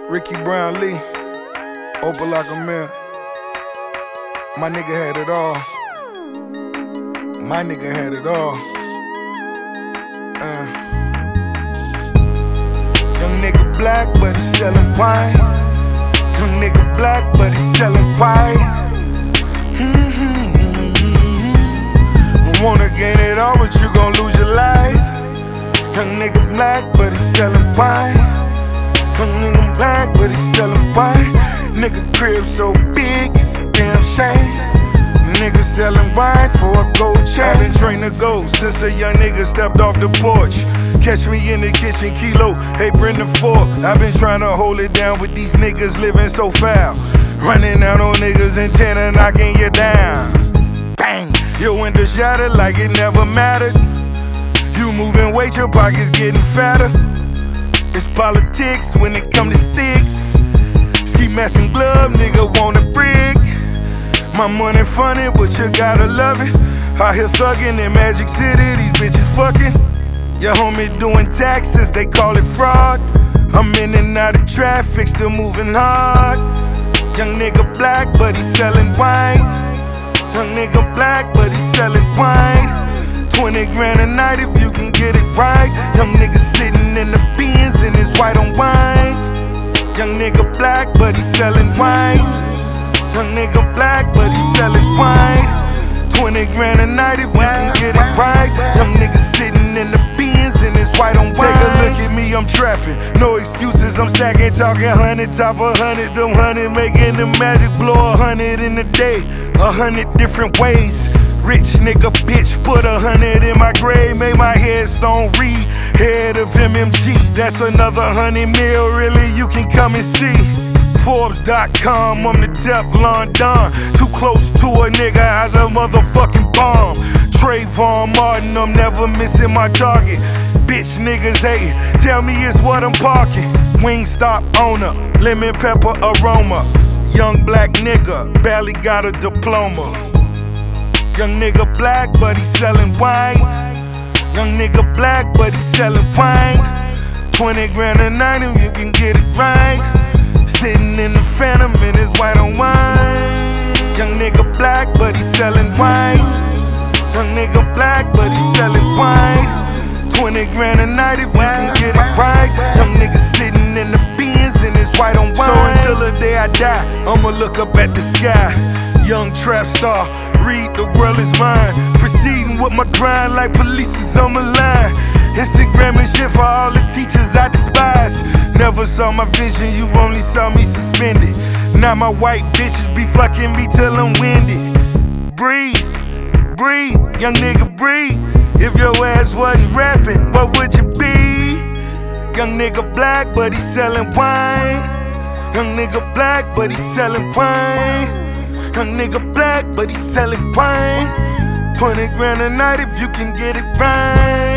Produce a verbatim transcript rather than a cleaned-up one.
Ricky Brown Lee, Opal like a mirror. My nigga had it all. My nigga had it all. Uh. Young nigga black, but he's selling wine. Young nigga black, but he's selling wine. Mm-hmm. Wanna gain it all, but you gon' lose your life. Young nigga black, but he's selling wine. Young nigga black, but he's selling wine. Nigga crib so big, it's a damn shame. Nigga selling wine for a gold chain. I been trained to go since a young nigga stepped off the porch. Catch me in the kitchen, kilo, apron and fork. I been trying to hold it down with these niggas living so foul. Running out on niggas antenna, knocking you down. Bang, your window shattered like it never mattered. You moving weight, your pockets getting fatter. It's politics when it come to sticks. Ski mask and glove, nigga want a brick. My money funny, but you gotta love it. Out here thuggin' in Magic City, these bitches fucking. Your homie doing taxes, they call it fraud. I'm in and out of traffic, still moving hard. Young nigga black, but he's selling wine. Young nigga black, but he's selling wine. Twenty grand a night if you can get it right. Young nigga sitting in the Benz and it's white on wine. Young nigga black, but he's selling wine. Young nigga black, but he's selling wine. Twenty grand a night if you can get it right. Young nigga sitting in the Benz and it's white on wine. Take a look at me, I'm trapping. No excuses, I'm stacking, talking hundred, top of hundred, them hundred, making the magic blow a hundred in a day. A hundred different ways. Rich nigga bitch, put a hundred in my grave, made my headstone read head of M M G. That's another hundred mil, really, you can come and see. Forbes dot com, I'm the Teflon Don. Too close to a nigga as a motherfucking bomb. Trayvon Martin, I'm never missing my target. Bitch niggas hating, tell me it's what I'm parking. Wingstop owner, lemon pepper aroma. Young black nigga, barely got a diploma. Young nigga black, but he's selling wine. Young nigga black, but he's selling wine. Twenty grand a night if you can get it right. Sitting in the Phantom and it's white on wine. Young nigga black, but he's selling wine. Young nigga black, but he's selling wine. Twenty grand a night if you can get it right. Young nigga sitting in the Benz and it's white on wine. So until the day I die, I'ma look up at the sky. Young trap star, read the world is mine. Proceeding with my grind like police is on my line. Instagram and shit for all the teachers I despise. Never saw my vision, you only saw me suspended. Now my white bitches be fucking me till I'm winded. Breathe, breathe, young nigga breathe. If your ass wasn't rapping, what would you be? Young nigga black, but he's selling wine. Young nigga black, but he's selling wine. Young nigga black, but he's selling wine. Twenty grand a night if you can get it right.